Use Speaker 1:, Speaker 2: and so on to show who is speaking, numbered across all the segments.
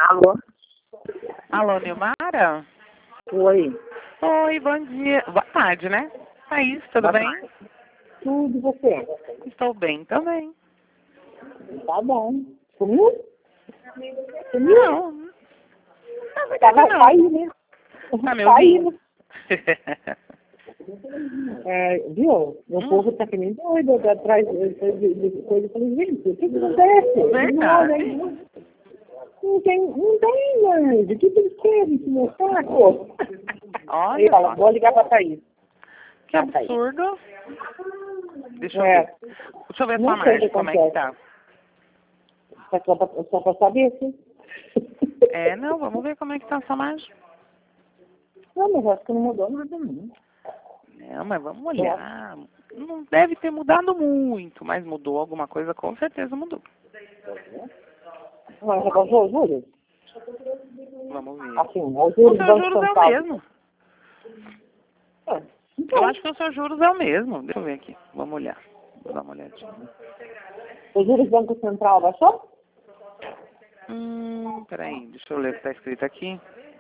Speaker 1: Alô?
Speaker 2: Alô, Nilmara?
Speaker 1: Oi.
Speaker 2: Oi, bom dia. Boa tarde, né? Thaís, tudo
Speaker 1: Boa
Speaker 2: bem?
Speaker 1: tarde. Tudo, e você?
Speaker 2: Estou bem também.
Speaker 1: Tá bom. Sumiu? Sumiu?
Speaker 2: Não, na verdade
Speaker 1: Tava
Speaker 2: não.
Speaker 1: aí, né?
Speaker 2: Tá me
Speaker 1: Tá aí,
Speaker 2: ouvindo?
Speaker 1: né? Viu? O povo tá que nem doido atrás de coisa. Eu falei, gente, o que acontece?
Speaker 2: Verdade.
Speaker 1: Não tem, mãe. O que eles querem se mostrar, pô? Aí
Speaker 2: Olha
Speaker 1: fala,
Speaker 2: só,
Speaker 1: vou ligar pra Thaís.
Speaker 2: que absurdo. Deixa eu
Speaker 1: É,
Speaker 2: ver. Deixa eu ver
Speaker 1: não
Speaker 2: sua
Speaker 1: sei o que
Speaker 2: margem, como é que
Speaker 1: acontece.
Speaker 2: tá.
Speaker 1: Só pra saber, sim.
Speaker 2: É, não, vamos ver como é que tá a sua margem.
Speaker 1: Não, mas acho que não mudou nada, não.
Speaker 2: Não, mas vamos olhar. Não deve ter mudado muito, mas mudou alguma coisa, com certeza mudou.
Speaker 1: Mas rebaixou os juros?
Speaker 2: Vamos ver.
Speaker 1: Assim, os
Speaker 2: O
Speaker 1: juros do
Speaker 2: seu
Speaker 1: Banco
Speaker 2: juros é o
Speaker 1: Central.
Speaker 2: mesmo.
Speaker 1: É,
Speaker 2: Eu
Speaker 1: então,
Speaker 2: acho que o seu juros é o mesmo. Deixa eu ver aqui. Vamos olhar. Vou dar uma olhadinha.
Speaker 1: os juros do Banco Central baixou?
Speaker 2: Peraí, deixa eu ler o que está escrito aqui.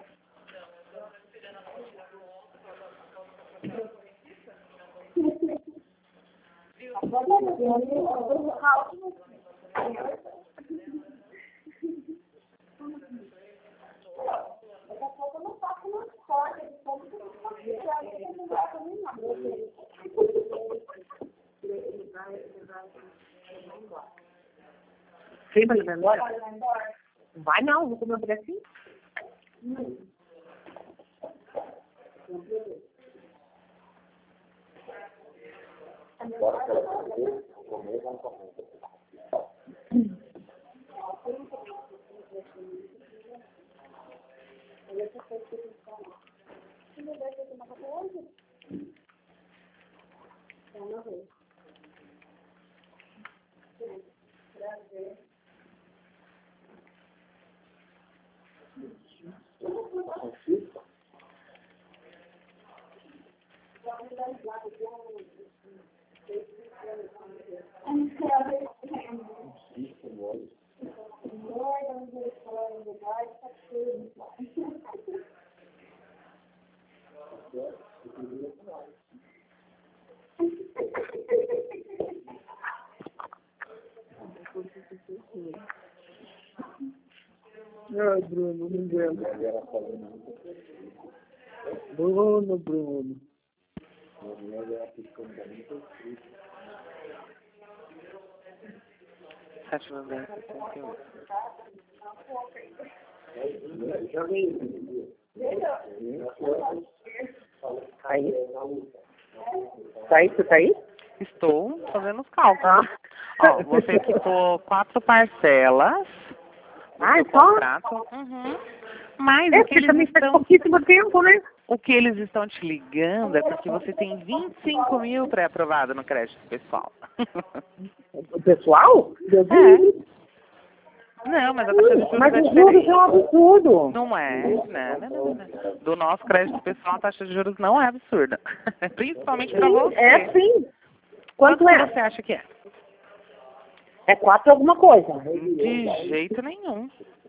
Speaker 1: Sim, mas ele vai embora? Não vai não, vou comer um pedacinho. Ai, Bruno, não engano. Bruno.
Speaker 2: Sete mil bem, 78.
Speaker 1: Aí? Tá aí? Você tá aí?
Speaker 2: Estou fazendo os cálculos. Ó, você quitou 4 parcelas do
Speaker 1: Ah,
Speaker 2: seu
Speaker 1: só?
Speaker 2: contrato. Mas
Speaker 1: É, porque também faz pouquíssimo tempo, né?
Speaker 2: o que eles estão te ligando é porque você tem 25 mil pré-aprovado no crédito pessoal.
Speaker 1: O pessoal? Deus me
Speaker 2: É.
Speaker 1: livre.
Speaker 2: Não, mas a taxa de juros
Speaker 1: Mas
Speaker 2: é
Speaker 1: os juros
Speaker 2: diferente.
Speaker 1: é um absurdo.
Speaker 2: Não é, não. Do nosso crédito pessoal, a taxa de juros não é absurda. Principalmente para você.
Speaker 1: É sim. Quanto
Speaker 2: que
Speaker 1: é?
Speaker 2: você acha que é?
Speaker 1: É 4 alguma coisa.
Speaker 2: De jeito nenhum.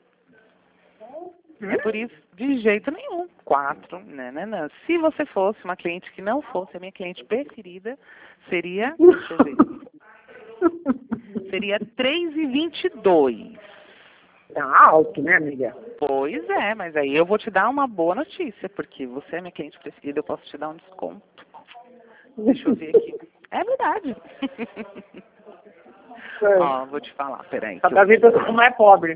Speaker 2: É por isso, de jeito nenhum. 4, não. Se você fosse uma cliente que não fosse a minha cliente preferida, seria, deixa eu ver, seria 3,22.
Speaker 1: Tá alto, né, amiga?
Speaker 2: Pois é, mas aí eu vou te dar uma boa notícia, porque você é minha cliente preferida, eu posso te dar um desconto. Deixa eu ver aqui. É verdade. Ó, vou te falar, peraí.
Speaker 1: Cada vez você não é pobre.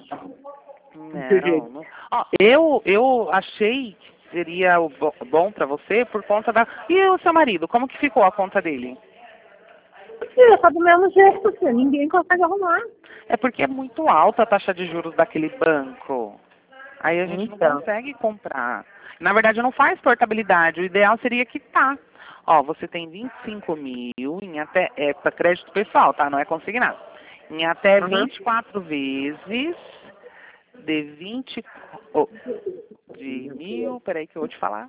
Speaker 2: Não. Ó, eu achei que seria bom pra você por conta da... E o seu marido, como que ficou a conta dele?
Speaker 1: Tá do mesmo jeito, filho. Ninguém consegue arrumar.
Speaker 2: É porque é muito alta a taxa de juros daquele banco. Aí a gente não consegue comprar. Na verdade, não faz portabilidade. O ideal seria quitar. Ó, você tem 25 mil em até... É para crédito pessoal, tá? Não é consignado. Em até 24 vezes de 20... Oh, de mil... Peraí que eu vou te falar.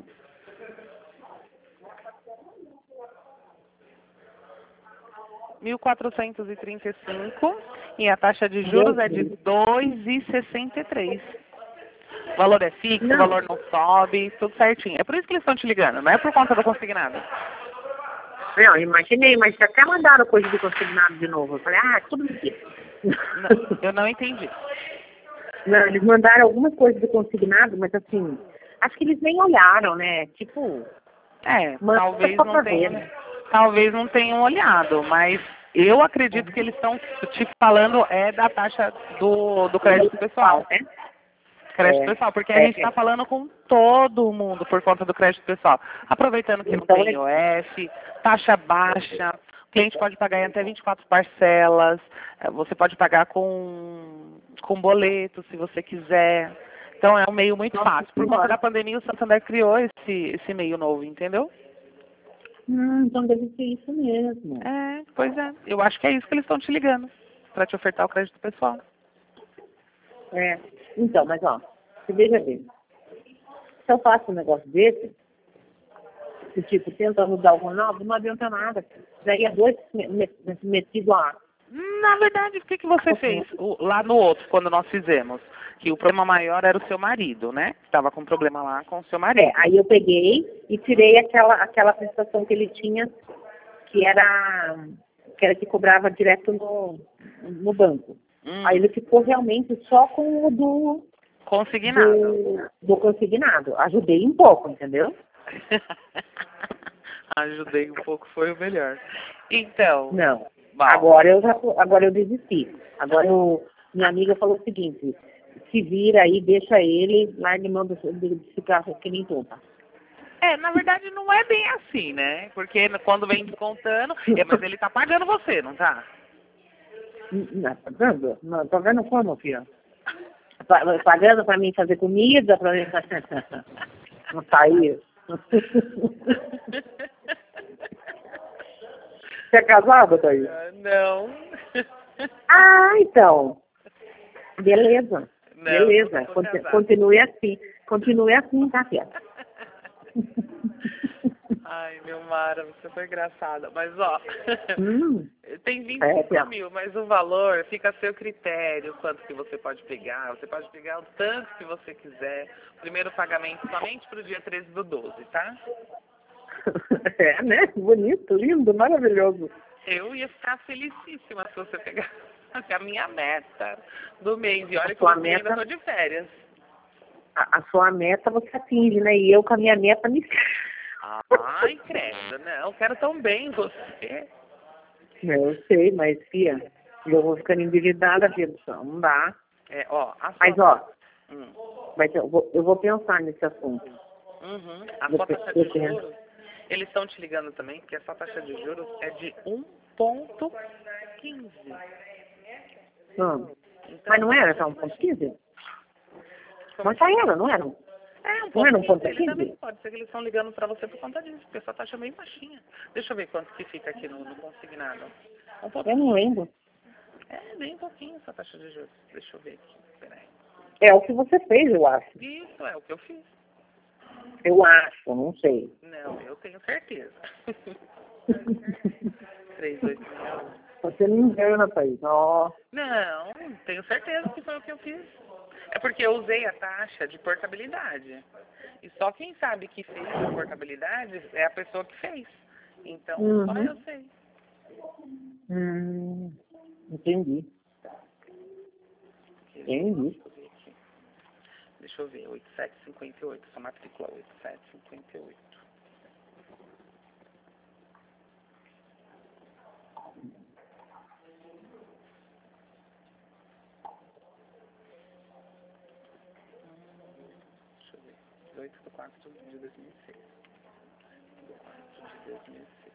Speaker 2: R$ 1.435 E a taxa de juros é de 2,63. O valor é fixo, o valor não sobe, tudo certinho. É por isso que eles estão te ligando, não é por conta do consignado.
Speaker 1: Não, imaginei, mas até mandaram coisa de consignado de novo. Eu falei, tudo mentira.
Speaker 2: Não, eu não entendi.
Speaker 1: Não, eles mandaram algumas coisas de consignado, mas assim, acho que eles nem olharam, né? Tipo,
Speaker 2: talvez não tenham olhado, mas eu acredito que eles estão te falando da taxa do crédito pessoal. Crédito pessoal, porque a gente está falando com todo mundo por conta do crédito pessoal. Aproveitando que não tem IOF, taxa baixa, o cliente pode pagar em até 24 parcelas, você pode pagar com boleto, se você quiser. Então é um meio muito fácil. Por conta da pandemia, o Santander criou esse meio novo, entendeu?
Speaker 1: Então deve ser isso mesmo.
Speaker 2: Pois é. Eu acho que é isso que eles estão te ligando, para te ofertar o crédito pessoal.
Speaker 1: Então, mas ó, você veja bem. Se eu faço um negócio desse, que tipo, tenta mudar o Ronaldo, não adianta nada. Daí é dois metidos lá.
Speaker 2: Na verdade, o que você fez lá no outro, quando nós fizemos? Que o problema maior era o seu marido, né? Estava com problema lá com o seu marido.
Speaker 1: Aí eu peguei e tirei aquela prestação que ele tinha, que era que cobrava direto no banco. Aí ele ficou realmente só com o do
Speaker 2: consignado.
Speaker 1: Do consignado. Ajudei um pouco, entendeu?
Speaker 2: Ajudei um pouco, foi o melhor. Então.
Speaker 1: Não. Agora eu desisti. Agora minha amiga falou o seguinte: se vira aí, deixa ele, larga mão de ficar que nem tonta.
Speaker 2: Na verdade não é bem assim, né? Porque quando vem descontando, mas ele tá pagando você, não tá?
Speaker 1: Não, tá vendo? Não, tá vendo como, filha? Pagando pra mim fazer comida, pra mim não sair. Você é casada, Thaís?
Speaker 2: Não.
Speaker 1: Então. Beleza.
Speaker 2: Não,
Speaker 1: beleza. Continue assim. Continue assim, tá, filha?
Speaker 2: Ai, meu Mara, você foi engraçada. Mas, ó, tem 25 mil, mas o valor fica a seu critério, quanto que você pode pegar. Você pode pegar o tanto que você quiser. Primeiro pagamento somente para o dia 13/12, tá?
Speaker 1: Né? Bonito, lindo, maravilhoso.
Speaker 2: Eu ia ficar felicíssima se você pegar a minha meta do mês. E olha que eu ainda estou de férias.
Speaker 1: A sua meta você atinge, né? E eu com a minha meta me...
Speaker 2: Ai, credo, não, quero tão bem você.
Speaker 1: Eu sei, mas, filha, eu vou ficando endividada, filha, não dá. Mas eu vou pensar nesse assunto.
Speaker 2: A sua taxa de juros, eles estão te ligando também, porque a sua taxa de juros é de 1,15.
Speaker 1: Então, mas não era só 1,15? Mas era, não era? Não era 1,15?
Speaker 2: Pode ser que eles estão ligando para você por conta disso, porque essa taxa é bem baixinha. Deixa eu ver quanto que fica aqui no consignado.
Speaker 1: Eu não lembro.
Speaker 2: É bem pouquinho essa taxa de juros. Deixa eu ver aqui. Peraí.
Speaker 1: É o que você fez, eu acho.
Speaker 2: Isso, é o que eu fiz.
Speaker 1: Eu acho, não sei.
Speaker 2: Não, eu tenho certeza. 386.
Speaker 1: Você me engana, Thaís.
Speaker 2: Não, tenho certeza que foi o que eu fiz. É porque eu usei a taxa de portabilidade. E só quem sabe que fez a portabilidade é a pessoa que fez. Então, só eu sei.
Speaker 1: Entendi.
Speaker 2: Deixa eu ver, 8758, sua matrícula 8758. Deixa eu ver, 18/4/2006. 18/4/2006.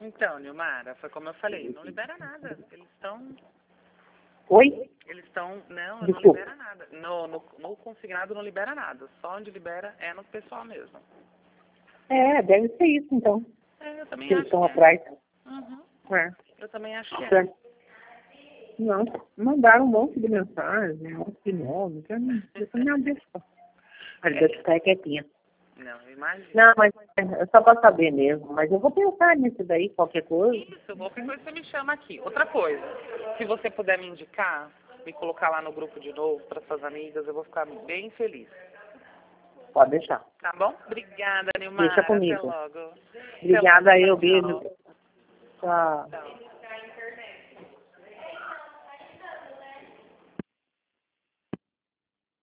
Speaker 2: Então, Nilmara, foi como eu falei, não libera nada. Eles estão...
Speaker 1: Oi?
Speaker 2: Eles estão... Não, não
Speaker 1: Desculpa.
Speaker 2: libera nada. No consignado não libera nada. Só onde libera é no pessoal mesmo.
Speaker 1: É, deve ser isso, então.
Speaker 2: Eu também
Speaker 1: Que eles
Speaker 2: acho
Speaker 1: estão
Speaker 2: que é.
Speaker 1: atrás.
Speaker 2: Uhum.
Speaker 1: É.
Speaker 2: Eu também acho que é.
Speaker 1: Não, mandaram um monte de mensagem, um monte de nome. Eu falei, não, deixa. Deixa eu ficar quietinha.
Speaker 2: Não, eu imagino.
Speaker 1: Não, mas é só para saber mesmo. Mas eu vou pensar nisso daí, qualquer coisa.
Speaker 2: Isso, qualquer coisa você me chama aqui. Outra coisa, se você puder me indicar, me colocar lá no grupo de novo para suas amigas, eu vou ficar bem feliz.
Speaker 1: Pode deixar.
Speaker 2: Tá bom? Obrigada, Nilmara.
Speaker 1: Deixa comigo.
Speaker 2: Até logo.
Speaker 1: Obrigada,
Speaker 2: Até logo.
Speaker 1: eu, beijo.
Speaker 2: Tchau.
Speaker 1: Tchau.
Speaker 2: Tchau.